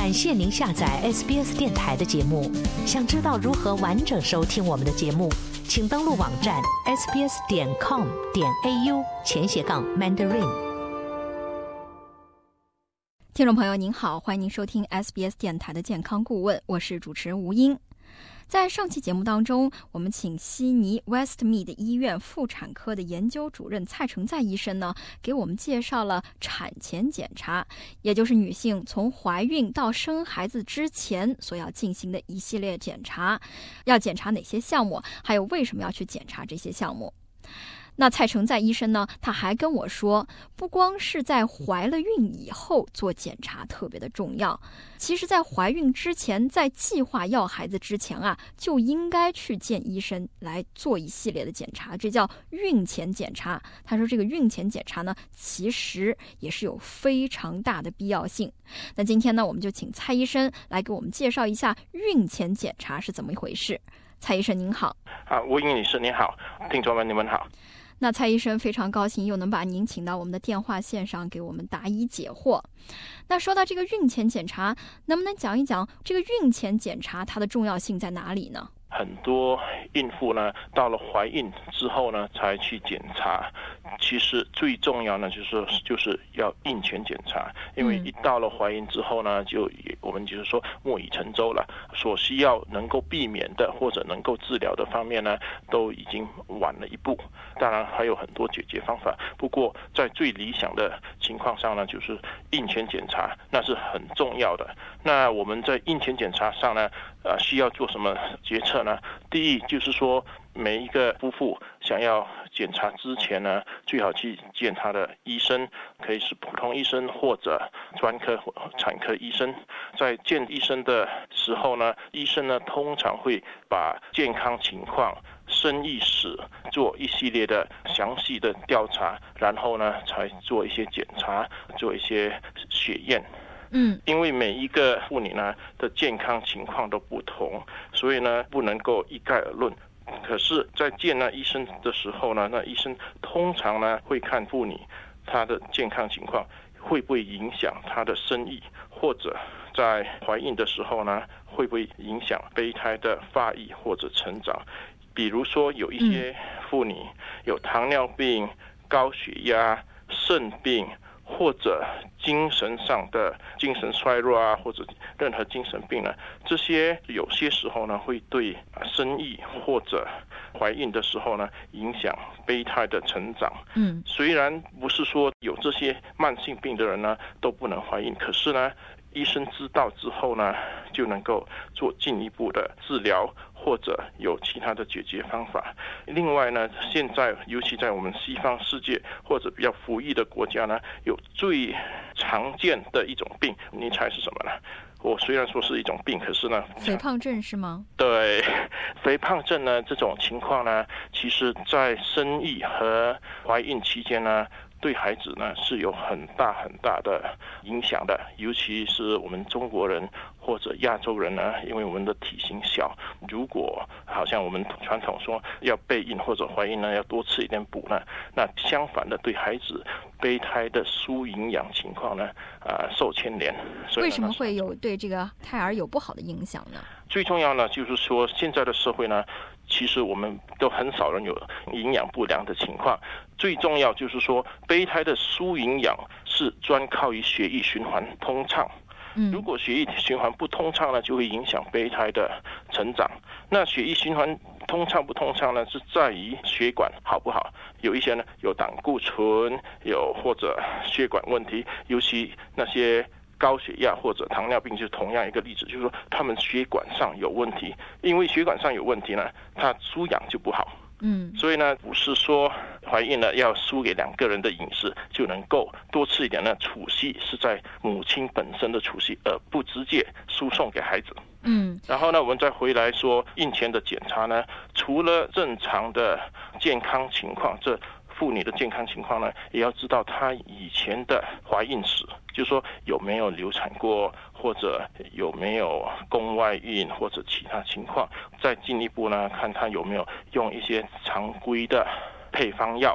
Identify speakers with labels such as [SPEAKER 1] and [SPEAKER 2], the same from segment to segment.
[SPEAKER 1] 感谢您下载 SBS 电台的节目。想知道如何完整收听我们的节目，请登录网站 sbs.com.au/Mandarin。
[SPEAKER 2] 听众朋友您好，欢迎您收听 SBS 电台的健康顾问，我是主持人吴英。在上期节目当中，我们请悉尼 Westmead 医院妇产科的研究主任蔡成在医生呢，给我们介绍了产前检查，也就是女性从怀孕到生孩子之前所要进行的一系列检查，要检查哪些项目，还有为什么要去检查这些项目。那蔡成在医生呢，他还跟我说，不光是在怀了孕以后做检查特别的重要，其实在怀孕之前，在计划要孩子之前啊，就应该去见医生来做一系列的检查，这叫孕前检查。他说这个孕前检查呢，其实也是有非常大的必要性。那今天呢，我们就请蔡医生来给我们介绍一下孕前检查是怎么一回事。蔡医生您好。
[SPEAKER 3] 吴英女士您好，听众们你们好。
[SPEAKER 2] 那蔡医生非常高兴又能把您请到我们的电话线上给我们答疑解惑。那说到这个孕前检查，能不能讲一讲这个孕前检查它的重要性在哪里呢？
[SPEAKER 3] 很多孕妇呢，到了怀孕之后呢，才去检查。其实最重要呢，就是要孕前检查，因为一到了怀孕之后呢，我们就是说木已成舟了，所需要能够避免的或者能够治疗的方面呢，都已经晚了一步。当然还有很多解决方法，不过在最理想的情况上呢，就是孕前检查，那是很重要的。那我们在孕前检查上呢，需要做什么决策呢？第一就是说，每一个夫妇想要检查之前呢，最好去见他的医生，可以是普通医生或者专科产科医生。在见医生的时候呢，医生呢通常会把健康情况、生育史做一系列的详细的调查，然后呢才做一些检查，做一些血验。因为每一个妇女呢的健康情况都不同，所以呢不能够一概而论。可是在见那医生的时候呢，那医生通常呢会看妇女她的健康情况会不会影响她的生育，或者在怀孕的时候呢会不会影响胚胎的发育或者成长。比如说有一些妇女有糖尿病、高血压、肾病，或者精神上的精神衰弱啊，或者任何精神病呢，这些有些时候呢会对生育或者怀孕的时候呢影响胚胎的成长。虽然不是说有这些慢性病的人呢都不能怀孕，可是呢医生知道之后呢就能够做进一步的治疗，或者有其他的解决方法。另外呢，现在尤其在我们西方世界或者比较富裕的国家呢，有最常见的一种病，你猜是什么呢？我虽然说是一种病，可是呢，
[SPEAKER 2] 肥胖症是吗？
[SPEAKER 3] 对，肥胖症呢这种情况呢，其实在生育和怀孕期间呢，对孩子呢是有很大的影响的，尤其是我们中国人或者亚洲人呢，因为我们的体型小，如果好像我们传统说要备孕或者怀孕呢，要多吃一点补呢，那相反的对孩子胚胎的输营养情况呢，受牵连。所以为
[SPEAKER 2] 什么会有对这个胎儿有不好的影响呢？
[SPEAKER 3] 最重要呢，就是说现在的社会呢，其实我们都很少人有营养不良的情况。最重要就是说，胚胎的输营养是专靠于血液循环通畅。如果血液循环不通畅呢，就会影响胚胎的成长。那血液循环通畅不通畅呢，是在于血管好不好。有一些呢有胆固醇，有或者血管问题，尤其那些高血压或者糖尿病，就是同样一个例子，就是说他们血管上有问题，因为血管上有问题呢，它输氧就不好。所以呢，不是说怀孕了要输给2个人的饮食就能够多吃一点呢，储蓄是在母亲本身的储蓄，而不直接输送给孩子。然后呢，我们再回来说孕前的检查呢，除了正常的健康情况，这妇女的健康情况呢，也要知道她以前的怀孕史，就是说有没有流产过，或者有没有宫外孕或者其他情况。再进一步呢，看她有没有用一些常规的配方药，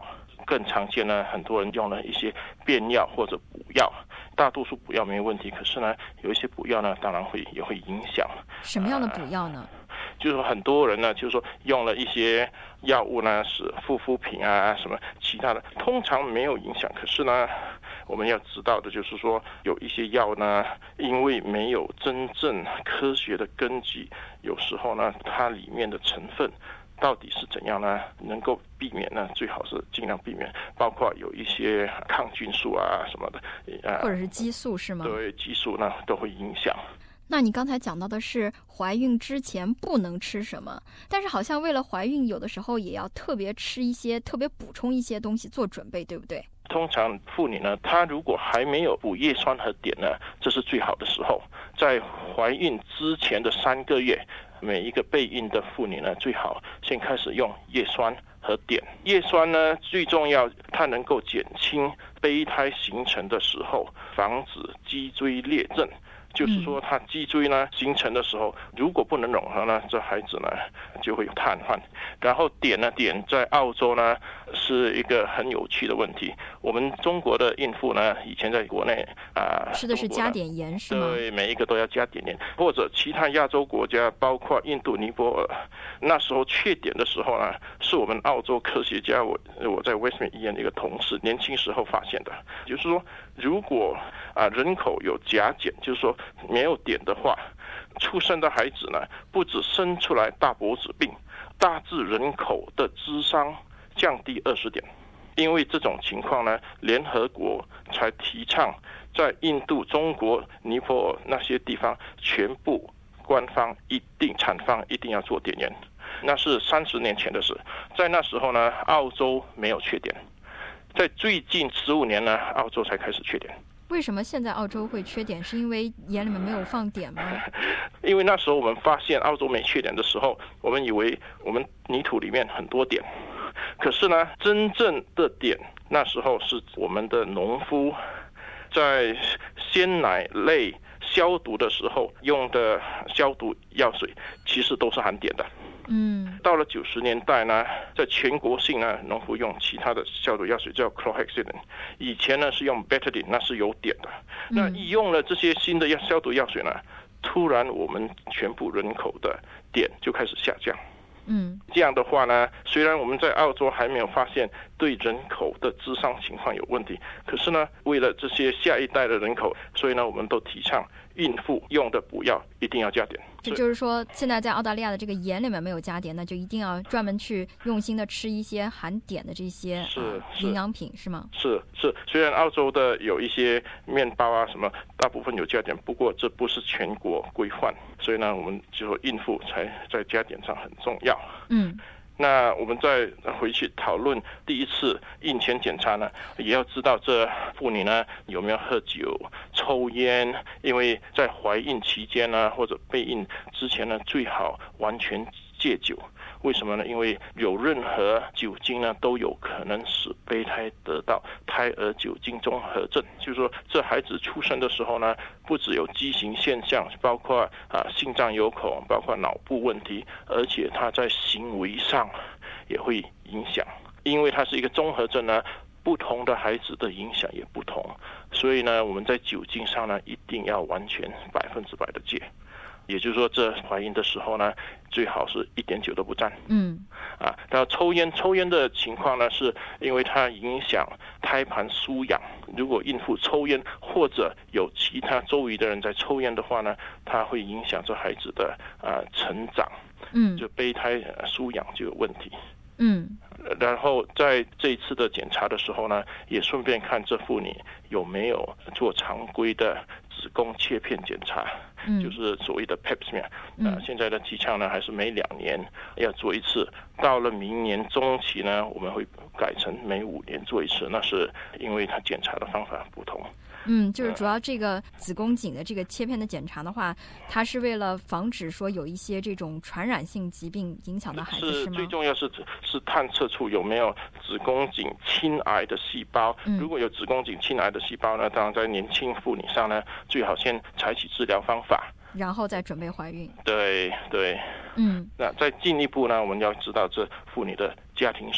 [SPEAKER 3] 更常见呢，很多人用了一些变药或者补药。大多数补药没有问题，可是呢，有一些补药呢，当然也会影响。
[SPEAKER 2] 什么样的补药呢？
[SPEAKER 3] 就是说很多人呢，就是说用了一些药物呢，是护肤品啊，什么其他的，通常没有影响。可是呢，我们要知道的就是说，有一些药呢，因为没有真正科学的根据，有时候呢，它里面的成分到底是怎样呢？能够避免呢，最好是尽量避免，包括有一些抗菌素啊什么的，
[SPEAKER 2] 或者是激素是吗？
[SPEAKER 3] 对，激素呢都会影响。
[SPEAKER 2] 那你刚才讲到的是怀孕之前不能吃什么，但是好像为了怀孕，有的时候也要特别吃一些、特别补充一些东西做准备，对不对？
[SPEAKER 3] 通常妇女呢，她如果还没有补叶酸和碘呢，这是最好的时候。在怀孕之前的3个月，每一个备孕的妇女呢，最好先开始用叶酸和碘。叶酸呢最重要，它能够减轻胚胎形成的时候，防止脊椎裂症。就是说，它脊椎呢形成的时候，如果不能融合呢，这孩子呢就会有瘫痪。然后碘在澳洲呢是一个很有趣的问题。我们中国的孕妇呢，以前在国内
[SPEAKER 2] 吃的是加碘盐是吗？
[SPEAKER 3] 对，每一个都要加碘盐，或者其他亚洲国家，包括印度、尼泊尔，那时候缺碘的时候呢，是我们澳洲科学家，我在 Westmead 医院的一个同事年轻时候发现的，就是说，如果人口有钾碘，就是说没有碘的话，出生的孩子呢，不只生出来大脖子病，大致人口的智商降低20点。因为这种情况呢，联合国才提倡在印度、中国、尼泊尔那些地方，全部官方产方一定要做碘盐。那是30年前的事。在那时候呢，澳洲没有缺碘，在最近15年呢，澳洲才开始缺碘。
[SPEAKER 2] 为什么现在澳洲会缺碘？是因为盐里面没有放碘吗？
[SPEAKER 3] 因为那时候我们发现澳洲没缺碘的时候，我们以为我们泥土里面很多碘，可是呢，真正的碘那时候是我们的农夫在鲜奶类消毒的时候用的消毒药水，其实都是含碘的。到了90年代呢，在全国性呢，农夫用其他的消毒药水叫 chlorhexidine， 以前呢是用 betadine， 那是有碘的。那一用了这些新的消毒药水呢，突然我们全部人口的碘就开始下降。这样的话呢，虽然我们在澳洲还没有发现对人口的智商情况有问题，可是呢，为了这些下一代的人口，所以呢，我们都提倡孕妇用的补药一定要加碘。
[SPEAKER 2] 这就是说，现在在澳大利亚的这个盐里面没有加碘，那就一定要专门去用心的吃一些含碘的这些营养品，是吗？
[SPEAKER 3] 是。虽然澳洲的有一些面包啊什么，大部分有加碘，不过这不是全国规范，所以呢，我们就说孕妇才在加碘上很重要。那我们再回去讨论第一次孕前检查呢，也要知道这妇女呢有没有喝酒、抽烟，因为在怀孕期间呢，或者备孕之前呢，最好完全戒酒。为什么呢？因为有任何酒精呢，都有可能使胚胎得到胎儿酒精综合症。就是说，这孩子出生的时候呢，不只有畸形现象，包括心脏有孔，包括脑部问题，而且他在行为上也会影响。因为它是一个综合症呢，不同的孩子的影响也不同，所以呢，我们在酒精上呢，一定要完全100%的戒。也就是说，这怀孕的时候呢，最好是一点酒都不沾。然后抽烟的情况呢，是因为它影响胎盘舒养。如果孕妇抽烟，或者有其他周围的人在抽烟的话呢，它会影响这孩子的成长。就胚胎舒养就有问题。然后在这一次的检查的时候呢，也顺便看这妇女有没有做常规的子宫切片检查，就是所谓的 Pap smear。现在的提倡呢，还是每2年要做一次。到了明年中期呢，我们会改成每5年做一次，那是因为它检查的方法不同。
[SPEAKER 2] 就是主要这个子宫颈的这个切片的检查的话，它是为了防止说有一些这种传染性疾病影响到孩子，是吗？
[SPEAKER 3] 最重要是探测出有没有子宫颈亲癌的细胞。如果有子宫颈亲癌的细胞呢，当然在年轻妇女上呢，最好先采取治疗方法，
[SPEAKER 2] 然后再准备怀孕。
[SPEAKER 3] 对。那再进一步呢，我们要知道这妇女的家庭史，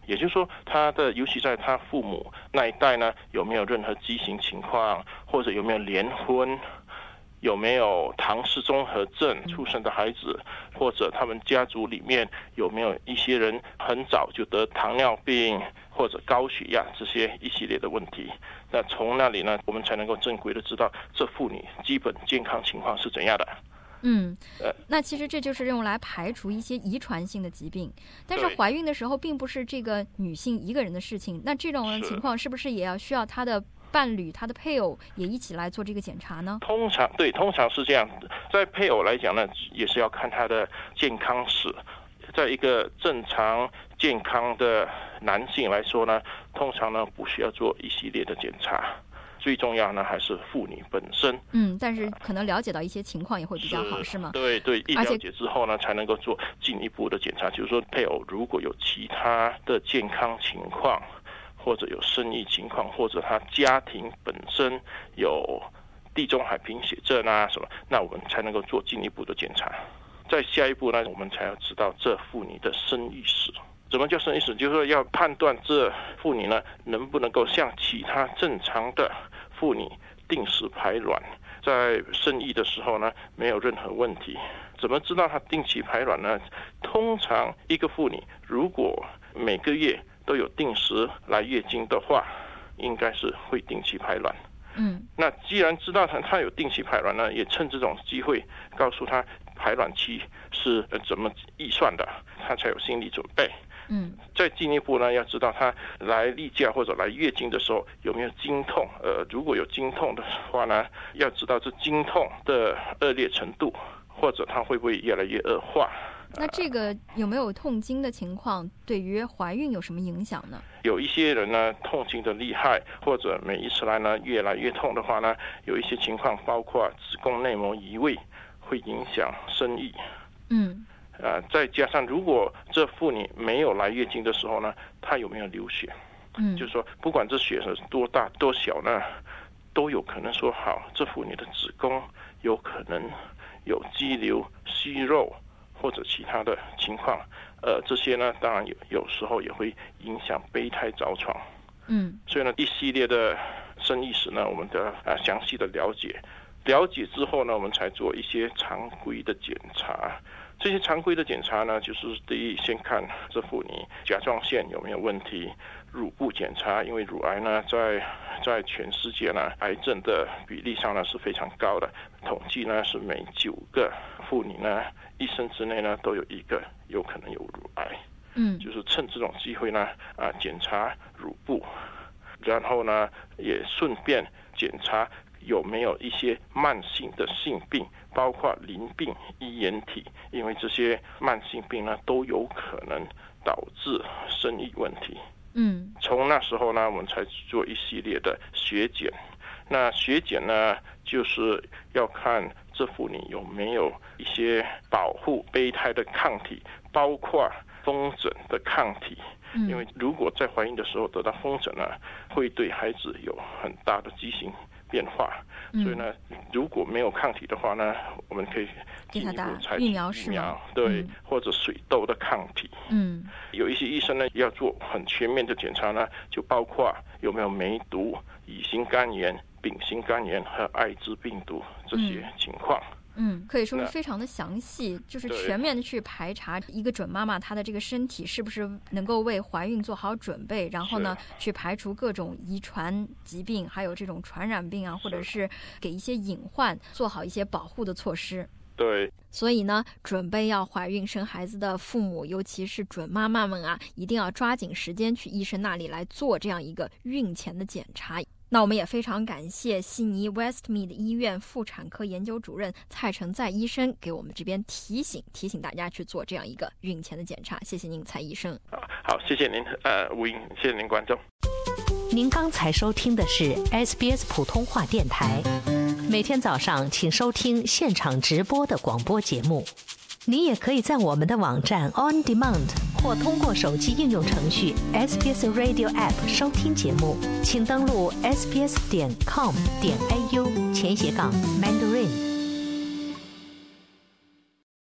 [SPEAKER 3] 也就是说，尤其在他父母那一代呢，有没有任何畸形情况，或者有没有连婚，有没有唐氏综合症出生的孩子，或者他们家族里面有没有一些人很早就得糖尿病或者高血压这些一系列的问题。那从那里呢，我们才能够正规的知道这妇女基本健康情况是怎样的。
[SPEAKER 2] 那其实这就是用来排除一些遗传性的疾病，但是怀孕的时候并不是这个女性一个人的事情，那这种情况是不是也要需要她的伴侣、她的配偶也一起来做这个检查呢？
[SPEAKER 3] 通常是这样，在配偶来讲呢，也是要看他的健康史。在一个正常健康的男性来说呢，通常呢不需要做一系列的检查。最重要呢还是妇女本身。
[SPEAKER 2] 但是可能了解到一些情况也会比较好，是吗？
[SPEAKER 3] 对，一了解之后呢，才能够做进一步的检查。就是说，配偶如果有其他的健康情况，或者有生意情况，或者他家庭本身有地中海贫血症啊什么，那我们才能够做进一步的检查。再下一步呢，我们才要知道这妇女的生育史。什么叫生育史？就是说要判断这妇女呢能不能够像其他正常的妇女定时排卵，在生育的时候呢没有任何问题。怎么知道她定期排卵呢？通常一个妇女如果每个月都有定时来月经的话，应该是会定期排卵。那既然知道她有定期排卵呢，也趁这种机会告诉她排卵期是怎么计算的，她才有心理准备。再进一步呢，要知道她来例假或者来月经的时候有没有经痛。如果有经痛的话呢，要知道这经痛的恶劣程度，或者它会不会越来越恶化。
[SPEAKER 2] 那这个有没有痛经的情况，对于怀孕有什么影响呢？
[SPEAKER 3] 有一些人呢，痛经的厉害，或者每一次来呢越来越痛的话呢，有一些情况包括子宫内膜移位，会影响生育。再加上如果这妇女没有来月经的时候呢，她有没有流血？就是说不管这血是多大多小呢，都有可能说好，这妇女的子宫有可能有肌瘤、息肉或者其他的情况。这些呢当然有时候也会影响胚胎着床。所以呢一系列的生育史呢，我们的详细的了解之后呢，我们才做一些常规的检查。这些常规的检查呢，就是第一，先看这妇女甲状腺有没有问题；乳部检查，因为乳癌呢在全世界呢癌症的比例上呢是非常高的，统计呢是每9个妇女呢一生之内呢都有1个有可能有乳癌。就是趁这种机会呢检查乳部，然后呢也顺便检查有没有一些慢性的性病，包括淋病、衣原体，因为这些慢性病呢都有可能导致生育问题。从那时候呢，我们才做一系列的血检。那血检呢，就是要看这妇女有没有一些保护胚胎的抗体，包括风疹的抗体。因为如果在怀孕的时候得到风疹呢，会对孩子有很大的畸形变化。所以呢，如果没有抗体的话呢，我们可以进一步采取疫苗，对，或者水痘的抗体。有一些医生呢要做很全面的检查呢，就包括有没有梅毒、乙型肝炎、丙型肝炎和艾滋病毒这些情况。
[SPEAKER 2] 可以说是非常的详细，就是全面的去排查一个准妈妈她的这个身体是不是能够为怀孕做好准备，然后呢去排除各种遗传疾病，还有这种传染病啊，或者是给一些隐患做好一些保护的措施。
[SPEAKER 3] 对，
[SPEAKER 2] 所以呢，准备要怀孕生孩子的父母，尤其是准妈妈们啊，一定要抓紧时间去医生那里来做这样一个孕前的检查。那我们也非常感谢悉尼 Westmead 医院妇产科研究主任蔡成在医生给我们这边提醒大家去做这样一个孕前的检查。谢谢您，蔡医生。
[SPEAKER 3] 好，谢谢您，吴英，谢谢您，观众。
[SPEAKER 1] 您刚才收听的是 SBS 普通话电台，每天早上请收听现场直播的广播节目。你也可以在我们的网站 On Demand 或通过手机应用程序 SBS Radio App 收听节目，请登录 sbs.com.au/Mandarin。